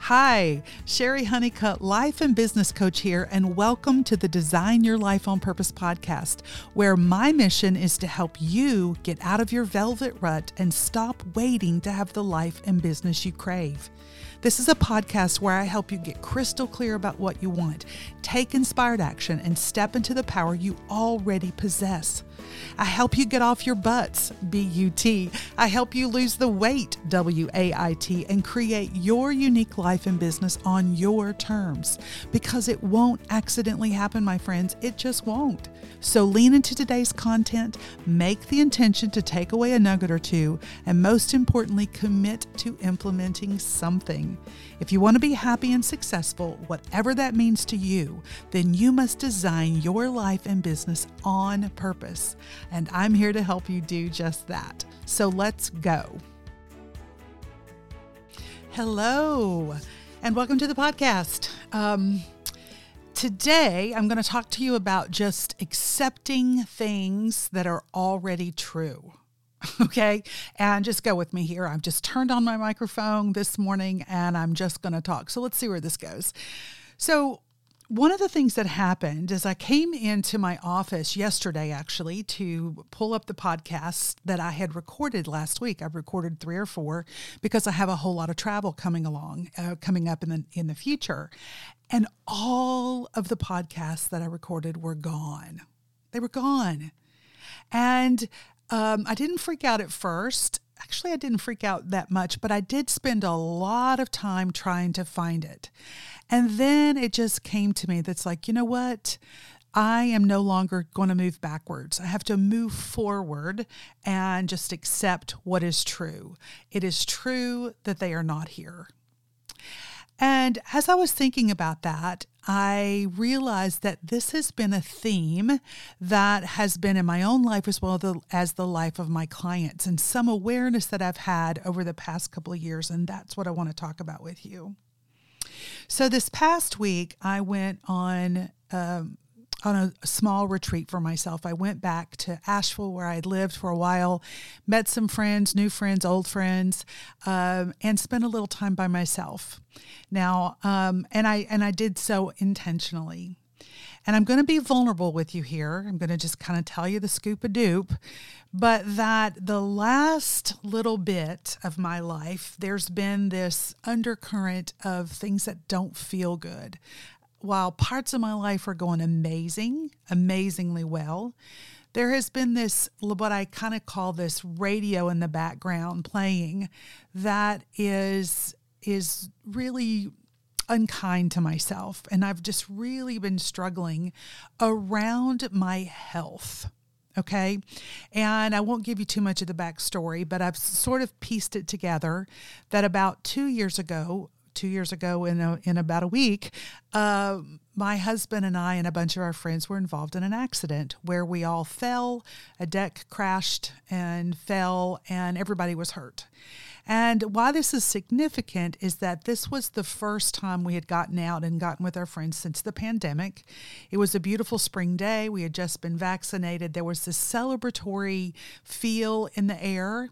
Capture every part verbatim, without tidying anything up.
Hi, Sherry Honeycutt, life and business coach here, and welcome to the Design Your Life on Purpose podcast, where my mission is to help you get out of your velvet rut and stop waiting to have the life and business you crave. This is a podcast where I help you get crystal clear about what you want, take inspired action, and step into the power you already possess. I help you get off your butts, B U T. I help you lose the weight, W A I T, and create your unique life and business on your terms. Because it won't accidentally happen, my friends. It just won't. So lean into today's content, make the intention to take away a nugget or two, and most importantly, commit to implementing something. If you want to be happy and successful, whatever that means to you, then you must design your life and business on purpose. And I'm here to help you do just that. So let's go. Hello, and welcome to the podcast. Um, today, I'm going to talk to you about just accepting things that are already true. Okay. And just go with me here. I've just turned on my microphone this morning and I'm just going to talk. So let's see where this goes. So one of the things that happened is I came into my office yesterday, actually, to pull up the podcasts that I had recorded last week. I've recorded three or four because I have a whole lot of travel coming along, uh, coming up in the, in the future. And all of the podcasts that I recorded were gone. They were gone. And Um, I didn't freak out at first. Actually, I didn't freak out that much, but I did spend a lot of time trying to find it. And then it just came to me that's like, you know what? I am no longer going to move backwards. I have to move forward and just accept what is true. It is true that they are not here. And as I was thinking about that, I realized that this has been a theme that has been in my own life as well as the life of my clients, and some awareness that I've had over the past couple of years. And that's what I want to talk about with you. So this past week, I went on um, on a small retreat for myself. I went back to Asheville where I had lived for a while, met some friends, new friends, old friends, um, and spent a little time by myself. Now, um, and I and I did so intentionally. And I'm going to be vulnerable with you here. I'm going to just kind of tell you the scoop-a-doop, but that the last little bit of my life, there's been this undercurrent of things that don't feel good. While parts of my life are going amazing, amazingly well, there has been this, what I kind of call this radio in the background playing that is, is really unkind to myself. And I've just really been struggling around my health. Okay. And I won't give you too much of the backstory, but I've sort of pieced it together that about two years ago, two years ago in a, in about a week, uh, my husband and I and a bunch of our friends were involved in an accident where we all fell, a deck crashed and fell, and everybody was hurt. And why this is significant is that this was the first time we had gotten out and gotten with our friends since the pandemic. It was a beautiful spring day. We had just been vaccinated. There was this celebratory feel in the air,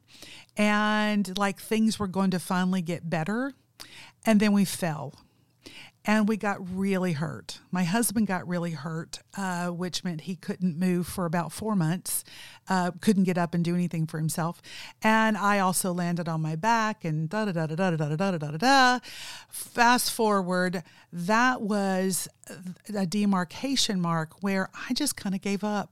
and like things were going to finally get better. And then we fell. And we got really hurt. My husband got really hurt, uh, which meant he couldn't move for about four months, uh, couldn't get up and do anything for himself. And I also landed on my back and da da da da da da da da da da da. Fast forward, that was a demarcation mark where I just kind of gave up.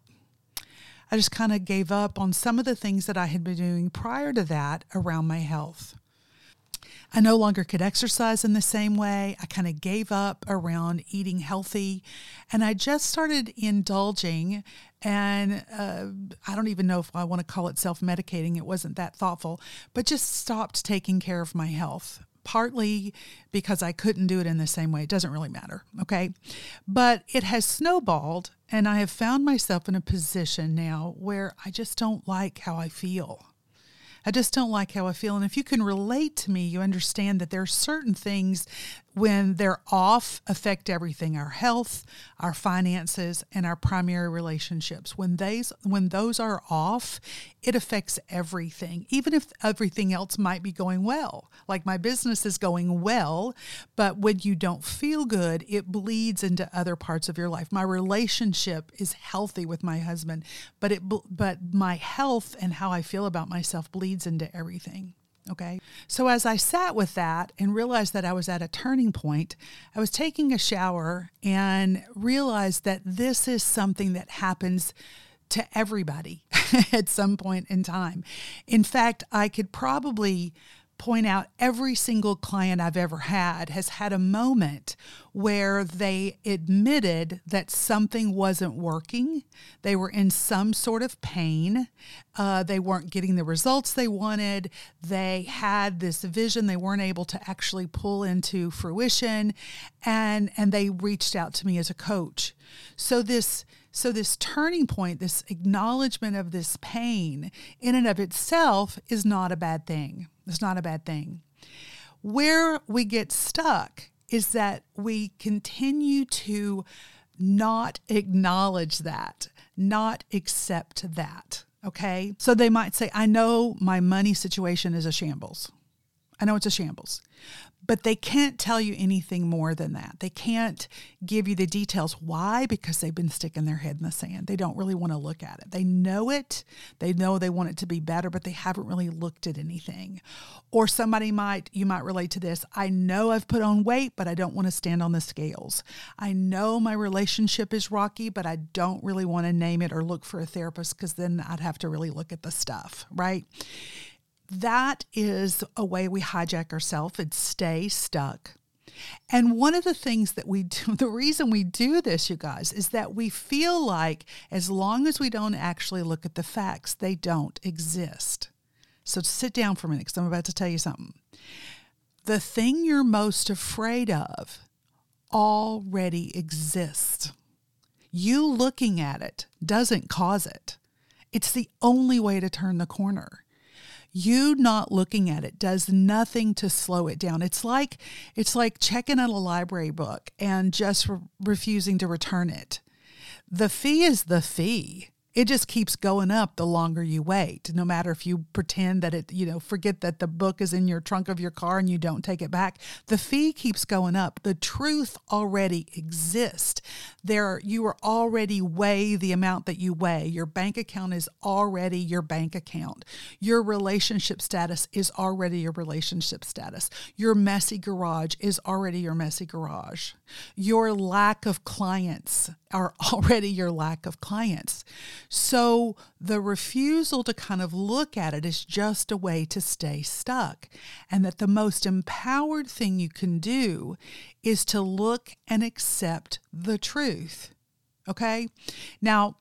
I just kind of gave up on some of the things that I had been doing prior to that around my health. I no longer could exercise in the same way. I kind of gave up around eating healthy, and I just started indulging, and uh, I don't even know if I want to call it self-medicating. It wasn't that thoughtful, but just stopped taking care of my health, partly because I couldn't do it in the same way. It doesn't really matter, okay? But it has snowballed, and I have found myself in a position now where I just don't like how I feel. I just don't like how I feel. And if you can relate to me, you understand that there are certain things when they're off, affect everything: our health, our finances, and our primary relationships. When these, when those are off, it affects everything, even if everything else might be going well. Like my business is going well, but when you don't feel good, it bleeds into other parts of your life. My relationship is healthy with my husband, but it, but my health and how I feel about myself bleeds into everything. Okay. So as I sat with that and realized that I was at a turning point, I was taking a shower and realized that this is something that happens to everybody at some point in time. In fact, I could probably point out every single client I've ever had has had a moment where they admitted that something wasn't working. They were in some sort of pain. Uh, they weren't getting the results they wanted. They had this vision they weren't able to actually pull into fruition, and and they reached out to me as a coach. So this So this turning point, this acknowledgement of this pain in and of itself is not a bad thing. It's not a bad thing. Where we get stuck is that we continue to not acknowledge that, not accept that, okay? So they might say, I know my money situation is a shambles. I know it's a shambles. But they can't tell you anything more than that. They can't give you the details. Why? Because they've been sticking their head in the sand. They don't really want to look at it. They know it. They know they want it to be better, but they haven't really looked at anything. Or somebody might, you might relate to this. I know I've put on weight, but I don't want to stand on the scales. I know my relationship is rocky, but I don't really want to name it or look for a therapist because then I'd have to really look at the stuff, right? That is a way we hijack ourselves and stay stuck. And one of the things that we do, the reason we do this, you guys, is that we feel like as long as we don't actually look at the facts, they don't exist. So sit down for a minute because I'm about to tell you something. The thing you're most afraid of already exists. You looking at it doesn't cause it. It's the only way to turn the corner. You not looking at it does nothing to slow it down. It's like it's like checking out a library book and just re- refusing to return it. The fee is the fee. It just keeps going up the longer you wait, no matter if you pretend that it, you know, forget that the book is in your trunk of your car and you don't take it back. The fee keeps going up. The truth already exists. There, you are already weigh the amount that you weigh. Your bank account is already your bank account. Your relationship status is already your relationship status. Your messy garage is already your messy garage. Your lack of clients are already your lack of clients. So the refusal to kind of look at it is just a way to stay stuck. And that the most empowered thing you can do is to look and accept the truth. Okay? Now,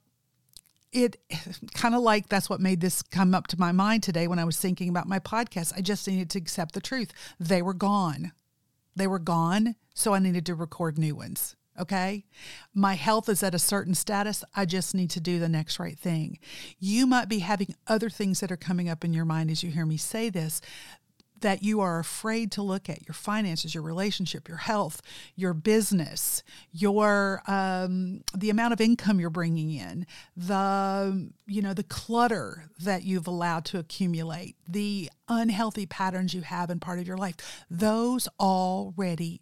it kind of like that's what made this come up to my mind today when I was thinking about my podcast. I just needed to accept the truth. They were gone. They were gone, so I needed to record new ones. Okay? My health is at a certain status. I just need to do the next right thing. You might be having other things that are coming up in your mind as you hear me say this, that you are afraid to look at: your finances, your relationship, your health, your business, your um, the amount of income you're bringing in, the you know the clutter that you've allowed to accumulate, the unhealthy patterns you have in part of your life. Those already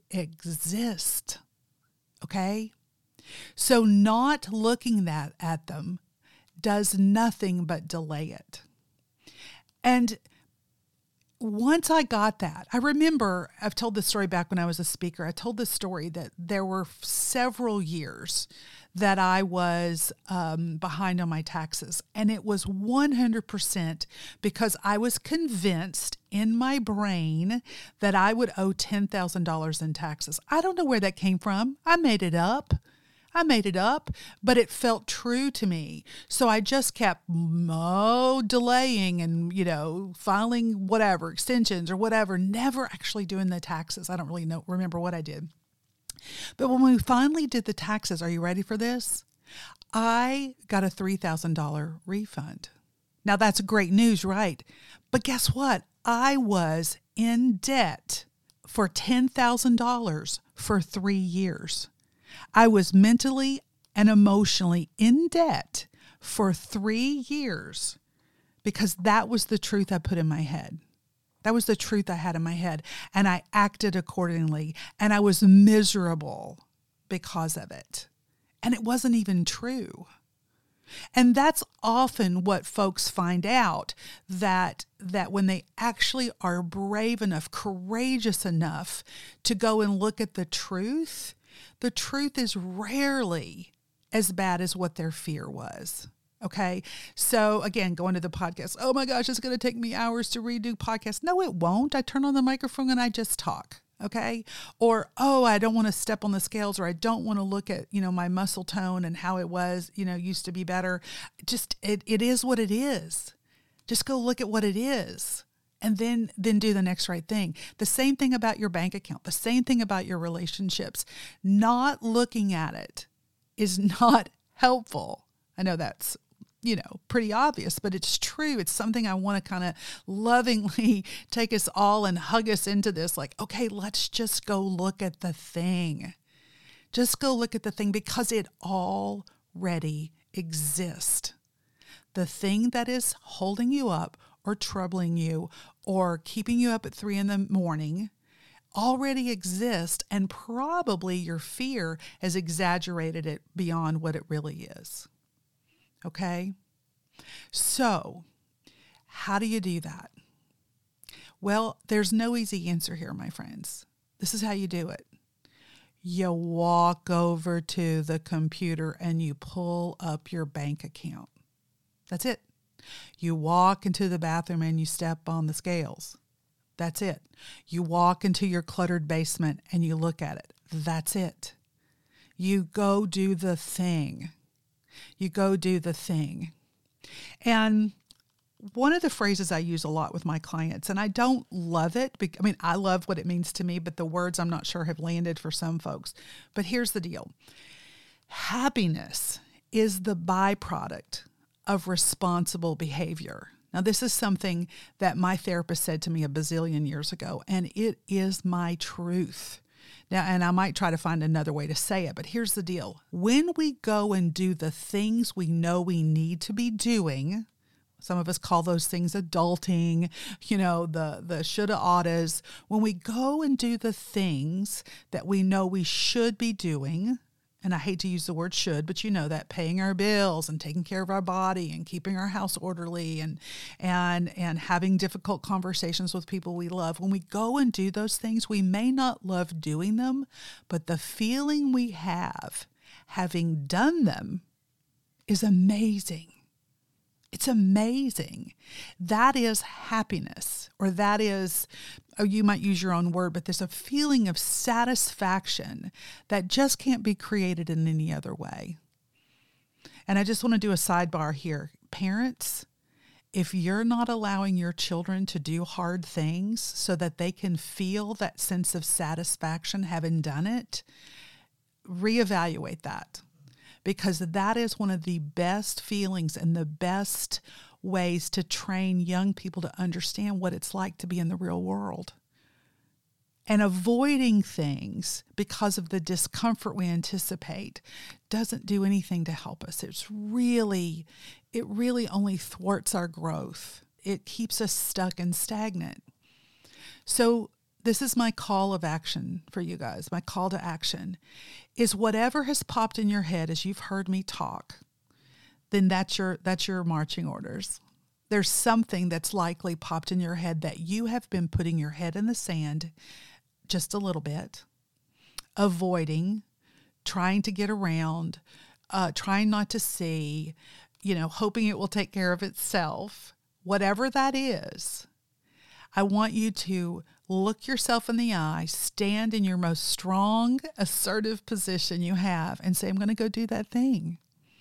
exist. Okay? So not looking that at them does nothing but delay it. And once I got that, I remember, I've told this story back when I was a speaker. I told this story that there were several years that I was um, behind on my taxes. And it was one hundred percent because I was convinced in my brain that I would owe ten thousand dollars in taxes. I don't know where that came from. I made it up. I made it up, but it felt true to me. So I just kept oh, delaying and, you know, filing whatever, extensions or whatever, never actually doing the taxes. I don't really know, remember what I did. But when we finally did the taxes, are you ready for this? I got a three thousand dollars refund. Now that's great news, right? But guess what? I was in debt for ten thousand dollars for three years. I was mentally and emotionally in debt for three years because that was the truth I put in my head. That was the truth I had in my head. And I acted accordingly. And I was miserable because of it. And it wasn't even true. And that's often what folks find out, that that when they actually are brave enough, courageous enough to go and look at the truth, the truth is rarely as bad as what their fear was. Okay. So again, going to the podcast, oh my gosh, it's going to take me hours to redo podcasts. No, it won't. I turn on the microphone and I just talk. Okay. Or, oh, I don't want to step on the scales, or I don't want to look at, you know, my muscle tone and how it was, you know, used to be better. Just, it, it is what it is. Just go look at what it is. And then, then do the next right thing. The same thing about your bank account, the same thing about your relationships. Not looking at it is not helpful. I know that's, you know, pretty obvious, but it's true. It's something I want to kind of lovingly take us all and hug us into this. Like, okay, let's just go look at the thing. Just go look at the thing because it already exists. The thing that is holding you up or troubling you or keeping you up at three in the morning already exists, and probably your fear has exaggerated it beyond what it really is. Okay? So, how do you do that? Well, there's no easy answer here, my friends. This is how you do it. You walk over to the computer and you pull up your bank account. That's it. You walk into the bathroom and you step on the scales. That's it. You walk into your cluttered basement and you look at it. That's it. You go do the thing. You go do the thing. And one of the phrases I use a lot with my clients, and I don't love it. I mean, I love what it means to me, but the words I'm not sure have landed for some folks. But here's the deal. Happiness is the byproduct of responsible behavior. Now, this is something that my therapist said to me a bazillion years ago, and it is my truth. Now, and I might try to find another way to say it, but here's the deal. When we go and do the things we know we need to be doing, some of us call those things adulting, you know, the, the shoulda, oughtas. When we go and do the things that we know we should be doing, and I hate to use the word should, but you know that, paying our bills and taking care of our body and keeping our house orderly and and and having difficult conversations with people we love. When we go and do those things, we may not love doing them, but the feeling we have having done them is amazing. It's amazing. That is happiness, or that is, oh, you might use your own word, but there's a feeling of satisfaction that just can't be created in any other way. And I just want to do a sidebar here. Parents, if you're not allowing your children to do hard things so that they can feel that sense of satisfaction having done it, reevaluate that. Because that is one of the best feelings and the best ways to train young people to understand what it's like to be in the real world. And avoiding things because of the discomfort we anticipate doesn't do anything to help us. It's really, it really only thwarts our growth. It keeps us stuck and stagnant. So this is my call of action for you guys. My call to action is whatever has popped in your head as you've heard me talk, then that's your that's your marching orders. There's something that's likely popped in your head that you have been putting your head in the sand just a little bit, avoiding, trying to get around, uh, trying not to see, you know, hoping it will take care of itself. Whatever that is, I want you to look yourself in the eye, stand in your most strong, assertive position you have, and say, I'm going to go do that thing.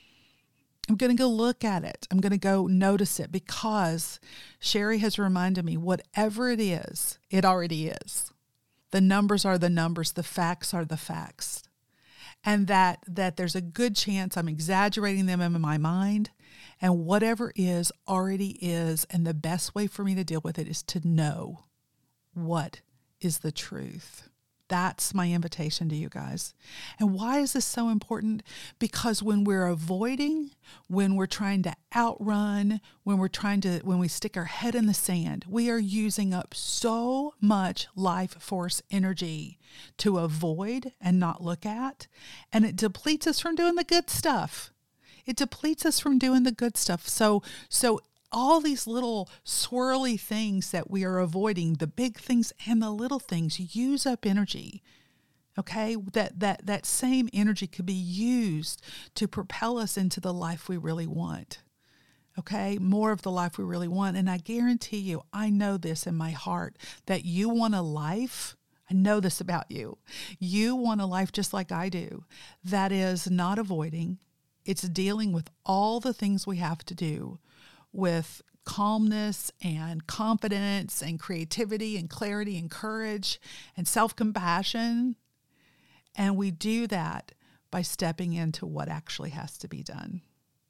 I'm going to go look at it. I'm going to go notice it, because Sherry has reminded me, whatever it is, it already is. The numbers are the numbers. The facts are the facts. And that, that there's a good chance I'm exaggerating them in my mind, and whatever is already is. And the best way for me to deal with it is to know what is the truth. That's my invitation to you guys. And why is this so important? Because when we're avoiding, when we're trying to outrun, when we're trying to, when we stick our head in the sand, we are using up so much life force energy to avoid and not look at. And it depletes us from doing the good stuff. It depletes us from doing the good stuff. So, so all these little swirly things that we are avoiding, the big things and the little things, use up energy. Okay, that that that same energy could be used to propel us into the life we really want. Okay, more of the life we really want. And I guarantee you, I know this in my heart, that you want a life. I know this about you. You want a life just like I do, that is not avoiding. It's dealing with all the things we have to do with calmness and confidence and creativity and clarity and courage and self-compassion. And we do that by stepping into what actually has to be done.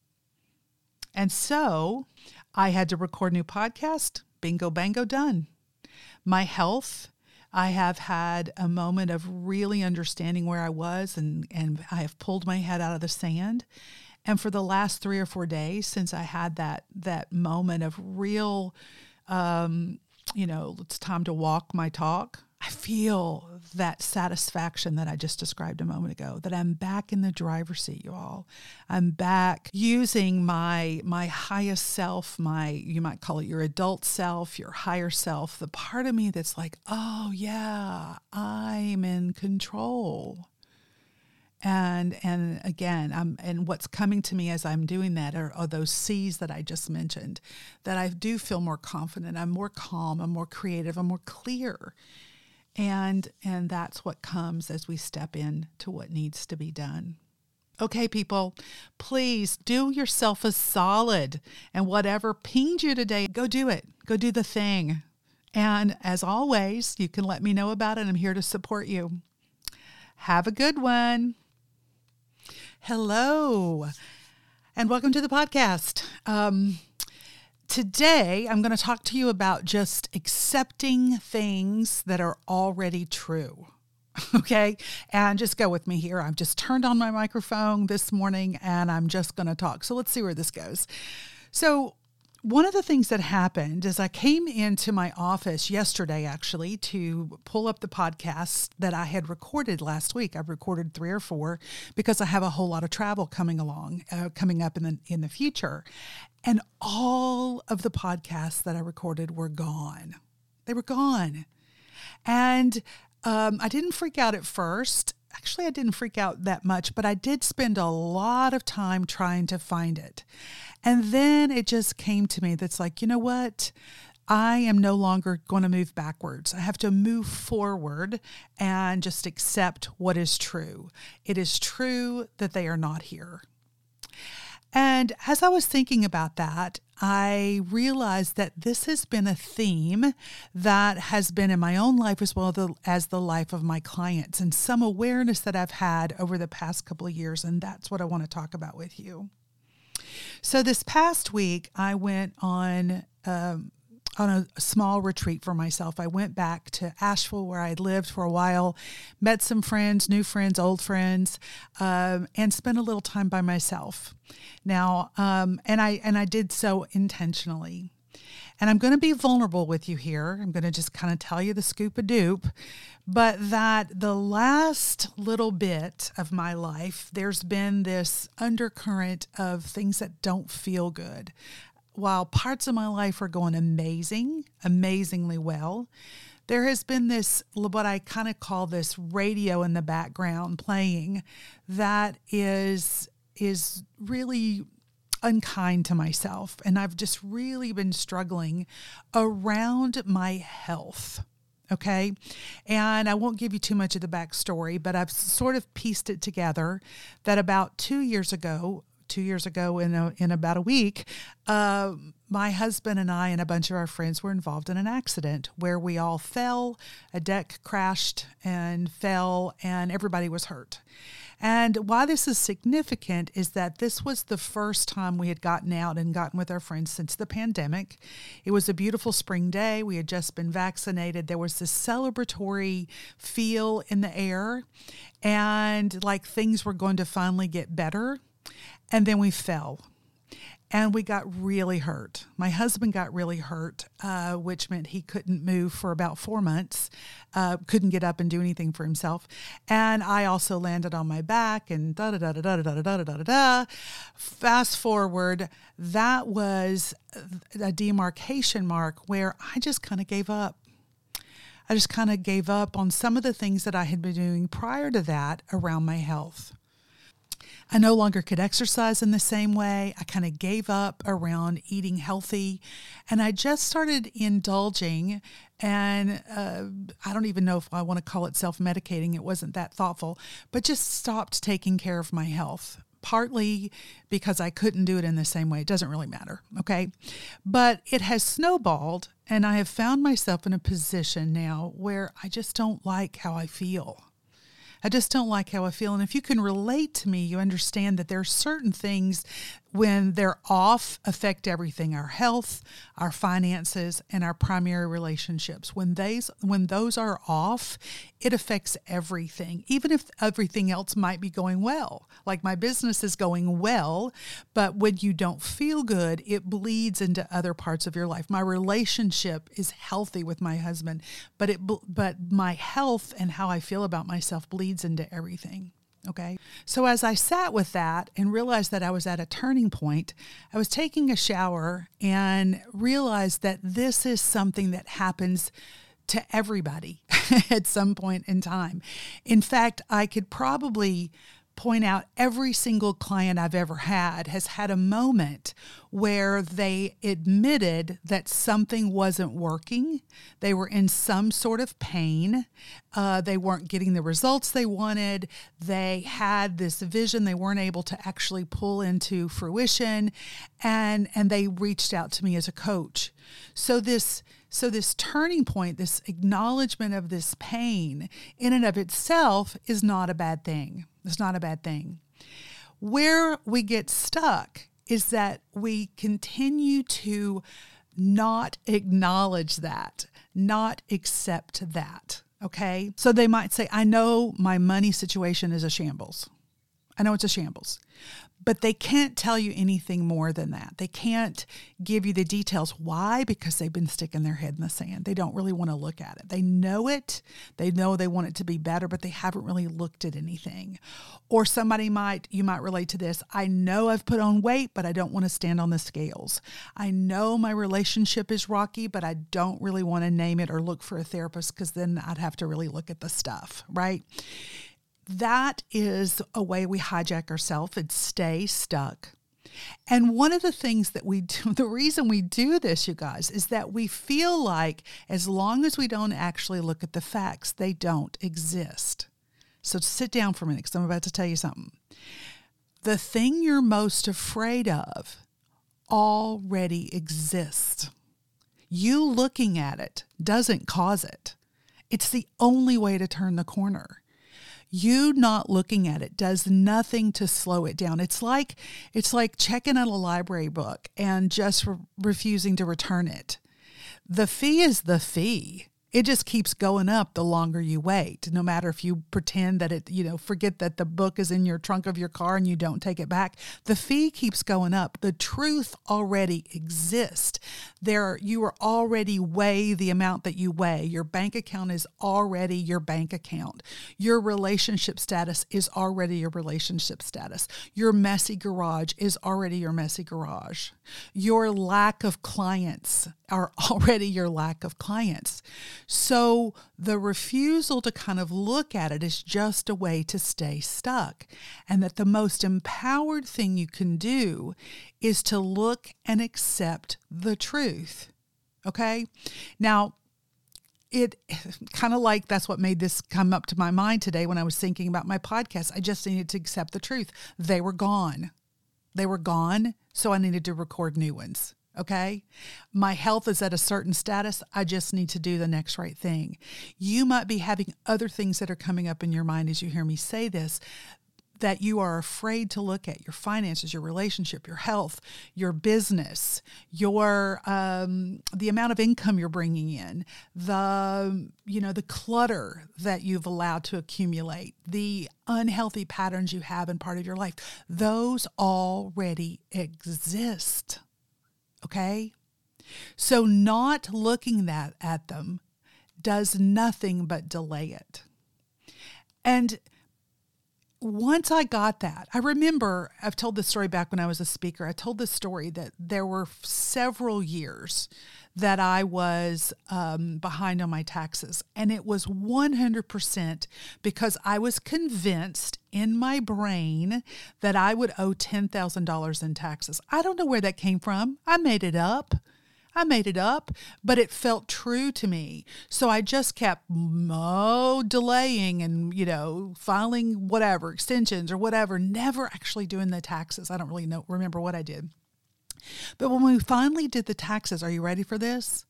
And so I had to record a new podcast. Bingo, bango, done. My health, I have had a moment of really understanding where I was, and, and I have pulled my head out of the sand. And for the last three or four days since I had that that moment of real, um, you know, it's time to walk my talk, I feel that satisfaction that I just described a moment ago, that I'm back in the driver's seat, you all. I'm back using my my highest self, my, you might call it your adult self, your higher self, the part of me that's like, oh yeah, I'm in control. And and again, I'm, and what's coming to me as I'm doing that are, are those C's that I just mentioned, that I do feel more confident, I'm more calm, I'm more creative, I'm more clear. And and that's what comes as we step into what needs to be done. Okay, people, please do yourself a solid, and whatever pinged you today, go do it. Go do the thing. And as always, you can let me know about it. I'm here to support you. Have a good one. Hello, and welcome to the podcast. Um, today, I'm going to talk to you about just accepting things that are already true. Okay, and just go with me here. I've just turned on my microphone this morning, and I'm just going to talk. So let's see where this goes. So one of the things that happened is I came into my office yesterday, actually, to pull up the podcasts that I had recorded last week. I've recorded three or four because I have a whole lot of travel coming along, uh, coming up in the in the future. And all of the podcasts that I recorded were gone. They were gone. And um, I didn't freak out at first. Actually, I didn't freak out that much, but I did spend a lot of time trying to find it. And then it just came to me that's like, you know what? I am no longer going to move backwards. I have to move forward and just accept what is true. It is true that they are not here. And as I was thinking about that, I realized that this has been a theme that has been in my own life as well as the life of my clients, and some awareness that I've had over the past couple of years. And that's what I want to talk about with you. So this past week, I went on um, on a, a small retreat for myself. I went back to Asheville, where I had lived for a while, met some friends, new friends, old friends, um, and spent a little time by myself. Now, um, and I and I did so intentionally. And I'm going to be vulnerable with you here. I'm going to just kind of tell you the scoop-a-doop, but that the last little bit of my life, there's been this undercurrent of things that don't feel good. While parts of my life are going amazing, amazingly well, there has been this, what I kind of call this radio in the background playing that is, is really unkind to myself. And I've just really been struggling around my health. Okay. And I won't give you too much of the backstory, but I've sort of pieced it together that about two years ago, two years ago in a, in about a week, uh, my husband and I and a bunch of our friends were involved in an accident where we all fell, a deck crashed and fell, and everybody was hurt. And why this is significant is that this was the first time we had gotten out and gotten with our friends since the pandemic. It was a beautiful spring day. We had just been vaccinated. There was this celebratory feel in the air, and like things were going to finally get better. And then we fell. And we got really hurt. My husband got really hurt, uh, which meant he couldn't move for about four months, uh, couldn't get up and do anything for himself. And I also landed on my back and da da da da da da da da da da da. Fast forward, that was a demarcation mark where I just kind of gave up. I just kind of gave up on some of the things that I had been doing prior to that around my health. I no longer could exercise in the same way. I kind of gave up around eating healthy, and I just started indulging, and uh, I don't even know if I want to call it self-medicating. It wasn't that thoughtful, but just stopped taking care of my health, partly because I couldn't do it in the same way. It doesn't really matter, okay? But it has snowballed, and I have found myself in a position now where I just don't like how I feel. I just don't like how I feel. And if you can relate to me, you understand that there are certain things when they're off affect everything, our health, our finances, and our primary relationships. When these, when those are off, it affects everything, even if everything else might be going well. Like my business is going well, but when you don't feel good, it bleeds into other parts of your life. My relationship is healthy with my husband, but it but my health and how I feel about myself bleeds into everything. Okay. So as I sat with that and realized that I was at a turning point, I was taking a shower and realized that this is something that happens to everybody at some point in time. In fact, I could probably point out every single client I've ever had has had a moment where they admitted that something wasn't working. They were in some sort of pain. Uh, they weren't getting the results they wanted. They had this vision they weren't able to actually pull into fruition, and and they reached out to me as a coach. So this So this turning point, this acknowledgement of this pain in and of itself is not a bad thing. It's not a bad thing. Where we get stuck is that we continue to not acknowledge that, not accept that, okay? So they might say, I know my money situation is a shambles. I know it's a shambles. But they can't tell you anything more than that. They can't give you the details. Why? Because they've been sticking their head in the sand. They don't really want to look at it. They know it. They know they want it to be better, but they haven't really looked at anything. Or somebody might, you might relate to this. I know I've put on weight, but I don't want to stand on the scales. I know my relationship is rocky, but I don't really want to name it or look for a therapist because then I'd have to really look at the stuff, right? That is a way we hijack ourselves and stay stuck. And one of the things that we do, the reason we do this, you guys, is that we feel like as long as we don't actually look at the facts, they don't exist. So sit down for a minute because I'm about to tell you something. The thing you're most afraid of already exists. You looking at it doesn't cause it. It's the only way to turn the corner. You not looking at it does nothing to slow it down. It's like it's like checking out a library book and just re- refusing to return it. The fee is the fee. It just keeps going up the longer you wait, no matter if you pretend that it, you know, forget that the book is in your trunk of your car and you don't take it back. The fee keeps going up. The truth already exists. There, you are already weigh the amount that you weigh. Your bank account is already your bank account. Your relationship status is already your relationship status. Your messy garage is already your messy garage. Your lack of clients are already your lack of clients. So the refusal to kind of look at it is just a way to stay stuck. And that the most empowered thing you can do is to look and accept the truth. Okay? Now, it kind of like that's what made this come up to my mind today when I was thinking about my podcast. I just needed to accept the truth. They were gone. They were gone, so I needed to record new ones. Okay? My health is at a certain status. I just need to do the next right thing. You might be having other things that are coming up in your mind as you hear me say this, that you are afraid to look at: your finances, your relationship, your health, your business, your um, the amount of income you're bringing in, the you know the clutter that you've allowed to accumulate, the unhealthy patterns you have in part of your life. Those already exist. Okay? So not looking that at them does nothing but delay it. And once I got that, I remember, I've told this story back when I was a speaker. I told this story that there were several years that I was um, behind on my taxes. And it was one hundred percent because I was convinced in my brain that I would owe ten thousand dollars in taxes. I don't know where that came from. I made it up. I made it up, but it felt true to me. So I just kept oh, delaying and, you know, filing whatever, extensions or whatever, never actually doing the taxes. I don't really know, remember what I did. But when we finally did the taxes, are you ready for this?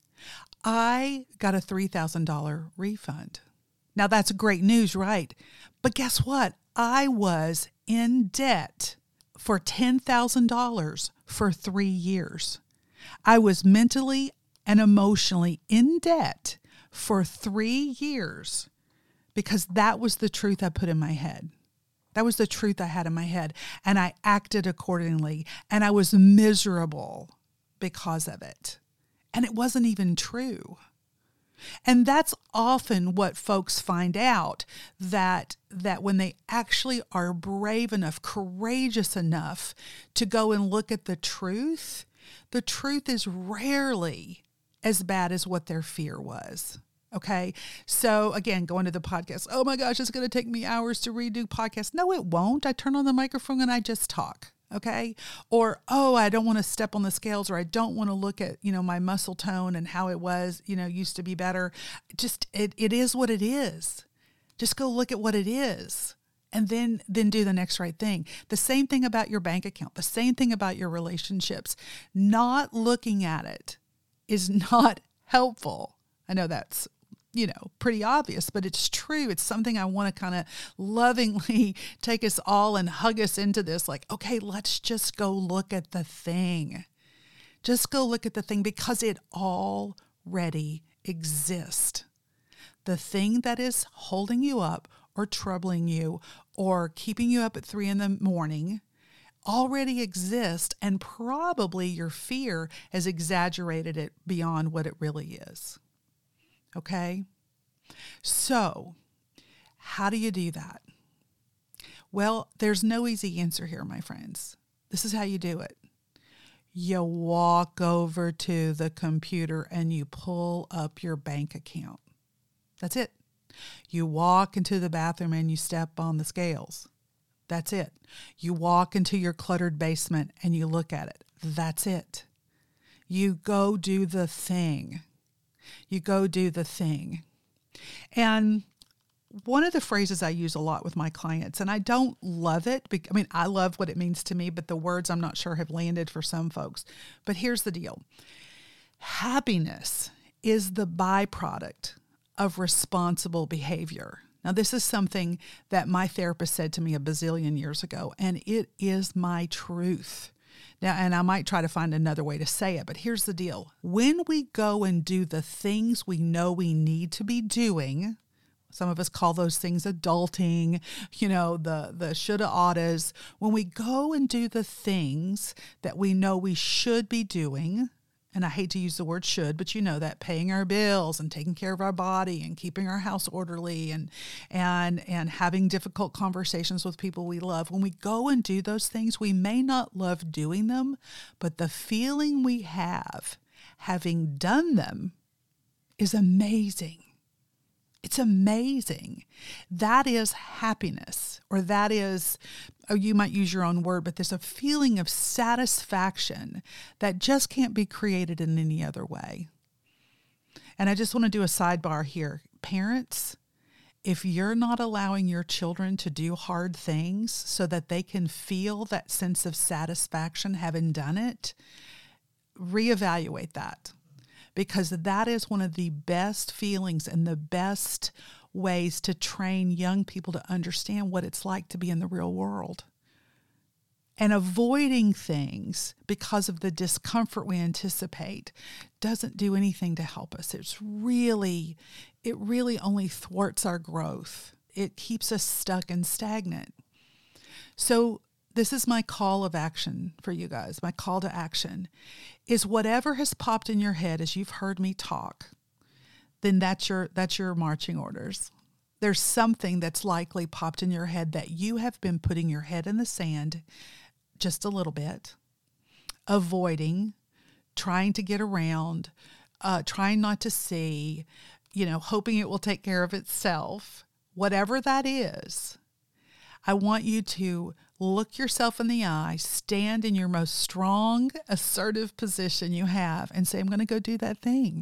I got a three thousand dollars refund. Now that's great news, right? But guess what? I was in debt for ten thousand dollars for three years. I was mentally and emotionally in debt for three years because that was the truth I put in my head. That was the truth I had in my head. And I acted accordingly. And I was miserable because of it. And it wasn't even true. And that's often what folks find out, that that when they actually are brave enough, courageous enough to go and look at the truth, the truth is rarely as bad as what their fear was. Okay. So again, going to the podcast, oh my gosh, it's going to take me hours to redo podcasts. No, it won't. I turn on the microphone and I just talk. Okay. Or, oh, I don't want to step on the scales, or I don't want to look at, you know, my muscle tone and how it was, you know, used to be better. Just, it, it is what it is. Just go look at what it is. And then, then do the next right thing. The same thing about your bank account. The same thing about your relationships. Not looking at it is not helpful. I know that's, you know, pretty obvious, but it's true. It's something I want to kind of lovingly take us all and hug us into this. Like, okay, let's just go look at the thing. Just go look at the thing because it already exists. The thing that is holding you up or troubling you or keeping you up at three in the morning already exists, and probably your fear has exaggerated it beyond what it really is. Okay? So, how do you do that? Well, there's no easy answer here, my friends. This is how you do it. You walk over to the computer and you pull up your bank account. That's it. You walk into the bathroom and you step on the scales. That's it. You walk into your cluttered basement and you look at it. That's it. You go do the thing. You go do the thing. And one of the phrases I use a lot with my clients, and I don't love it. I mean, I love what it means to me, but the words I'm not sure have landed for some folks. But here's the deal. Happiness is the byproduct of responsible behavior. Now, this is something that my therapist said to me a bazillion years ago, and it is my truth. Now, and I might try to find another way to say it, but here's the deal. When we go and do the things we know we need to be doing, some of us call those things adulting, you know, the, the shoulda, oughtas. When we go and do the things that we know we should be doing, and I hate to use the word should, but you know that, paying our bills and taking care of our body and keeping our house orderly and and and having difficult conversations with people we love. When we go and do those things, we may not love doing them, but the feeling we have having done them is amazing. It's amazing. That is happiness, or that is, or you might use your own word, but there's a feeling of satisfaction that just can't be created in any other way. And I just want to do a sidebar here. Parents, if you're not allowing your children to do hard things so that they can feel that sense of satisfaction having done it, reevaluate that. Because that is one of the best feelings and the best ways to train young people to understand what it's like to be in the real world. And avoiding things because of the discomfort we anticipate doesn't do anything to help us. It's really, it really only thwarts our growth. It keeps us stuck and stagnant. So this is my call of action for you guys. My call to action is whatever has popped in your head as you've heard me talk, then that's your, that's your marching orders. There's something that's likely popped in your head that you have been putting your head in the sand just a little bit, avoiding, trying to get around, uh, trying not to see, you know, hoping it will take care of itself. Whatever that is, I want you to look yourself in the eye, stand in your most strong, assertive position you have, and say, I'm going to go do that thing.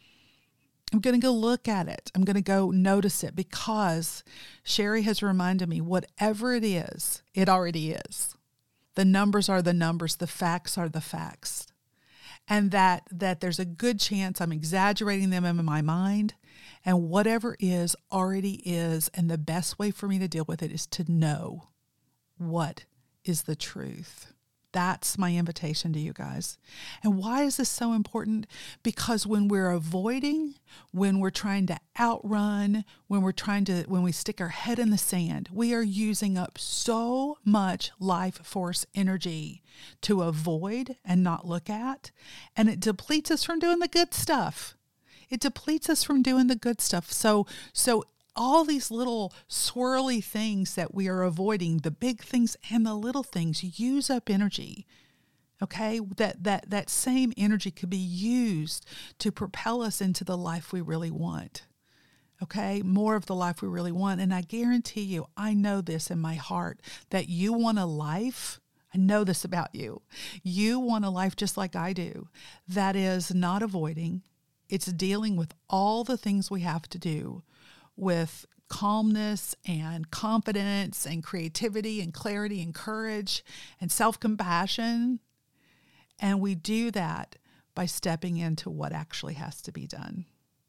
I'm going to go look at it. I'm going to go notice it, because Sherry has reminded me, whatever it is, it already is. The numbers are the numbers. The facts are the facts. And that, that there's a good chance I'm exaggerating them in my mind. And whatever is already is. And the best way for me to deal with it is to know what is the truth. That's my invitation to you guys. And why is this so important? Because when we're avoiding, when we're trying to outrun, when we're trying to, when we stick our head in the sand, we are using up so much life force energy to avoid and not look at. And it depletes us from doing the good stuff. It depletes us from doing the good stuff. So, so all these little swirly things that we are avoiding, the big things and the little things, use up energy. Okay, that that that same energy could be used to propel us into the life we really want. Okay, more of the life we really want. And I guarantee you, I know this in my heart, that you want a life. I know this about you. You want a life just like I do, that is not avoiding. It's dealing with all the things we have to do with calmness and confidence and creativity and clarity and courage and self-compassion. And we do that by stepping into what actually has to be done.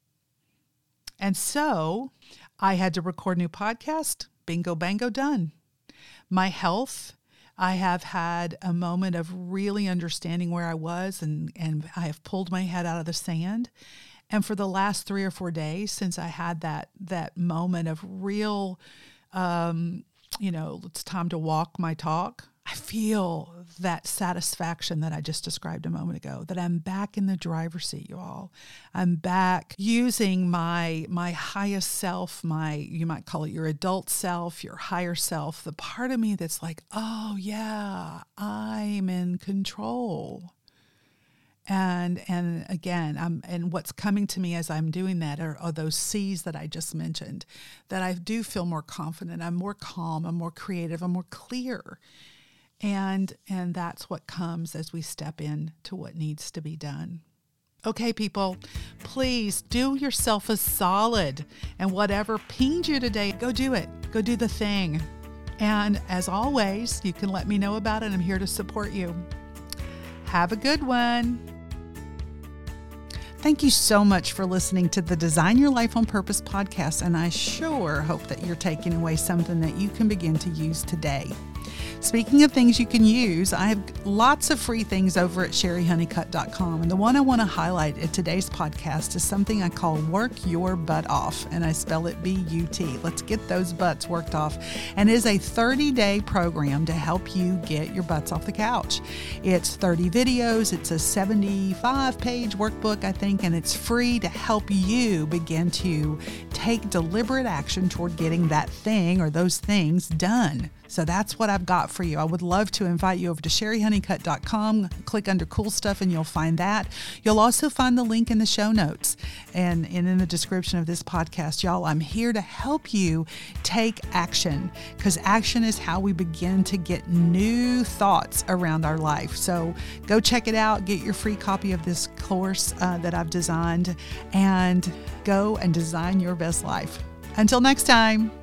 And so I had to record a new podcast. Bingo, bango, done. My health, I have had a moment of really understanding where I was, and, and I have pulled my head out of the sand. And for the last three or four days since I had that that moment of real, um, you know, it's time to walk my talk, I feel that satisfaction that I just described a moment ago, that I'm back in the driver's seat, you all. I'm back using my my highest self, my, you might call it your adult self, your higher self, the part of me that's like, oh yeah, I'm in control. And and again, I'm, and what's coming to me as I'm doing that are, are those C's that I just mentioned, that I do feel more confident, I'm more calm, I'm more creative, I'm more clear. And and that's what comes as we step in to what needs to be done. Okay, people, please do yourself a solid, and whatever pinged you today, go do it. Go do the thing. And as always, you can let me know about it. I'm here to support you. Have a good one. Thank you so much for listening to the Design Your Life on Purpose podcast, and I sure hope that you're taking away something that you can begin to use today. Speaking of things you can use, I have lots of free things over at sherry honeycutt dot com. And the one I want to highlight in today's podcast is something I call Work Your Butt Off. And I spell it B U T. Let's get those butts worked off. And it is a thirty-day program to help you get your butts off the couch. It's thirty videos. It's a seventy-five page workbook, I think, and it's free to help you begin to take deliberate action toward getting that thing or those things done. So that's what I've got for you. I would love to invite you over to sherry honeycutt dot com, click under cool stuff, and you'll find that. You'll also find the link in the show notes and, and in the description of this podcast. Y'all, I'm here to help you take action, because action is how we begin to get new thoughts around our life. So go check it out. Get your free copy of this course uh, that I've designed, and go and design your best life. Until next time.